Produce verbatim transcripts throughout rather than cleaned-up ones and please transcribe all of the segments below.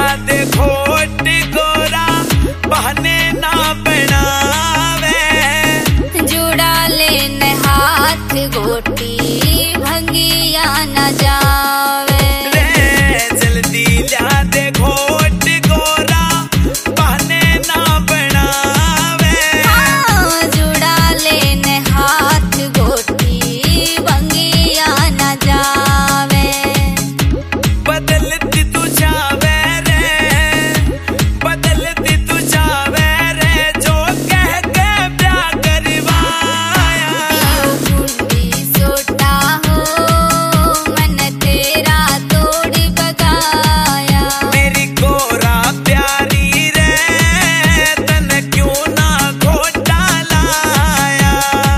दे घोट गोरा बहने ना बनावे। जुड़ा लेने हाथ गोटी भंगिया न जावे। रे जल्दी ला दे घोट गोरा बहने ना बनावे। हाँ, जुड़ा लेने हाथ गोटी भंगिया न जावे। बदलती तू जावे रे, बदलती तू जावे रे, जो कह के प्यार करवाया। कुंडी सोटा हो मन तेरा तोड़ बगाया। मेरी गोरा प्यारी रे, तन क्यों ना घोटा लाया।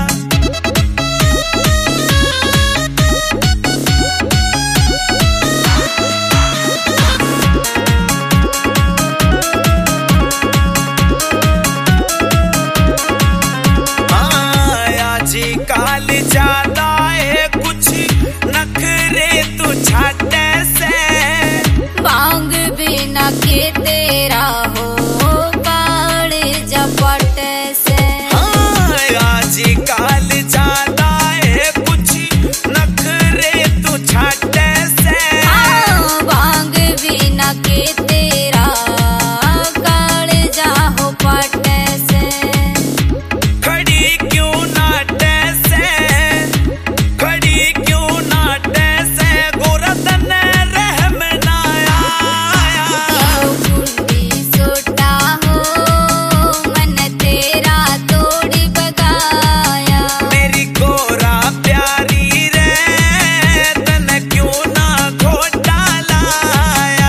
जी काल ज्यादा है कुछ नखरे तू छाटे से। बांग बिना के तेरा हो काड़ जपट से। जी काल ज्यादा है कुछ नखरे तू छाटे से। हाँ, बांग बिना के तेरा काड़ जाहो पट से। खड़ी क्यों नाटे से, खड़ी क्यों नाटे से, गोरा तने रहम ना आया। कुंडी सोटा हो मन तेरा तोड़ बगाया। मेरी गोरा प्यारी रे, तन क्यों ना घोटा लाया।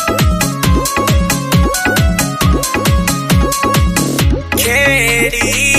खेड़ी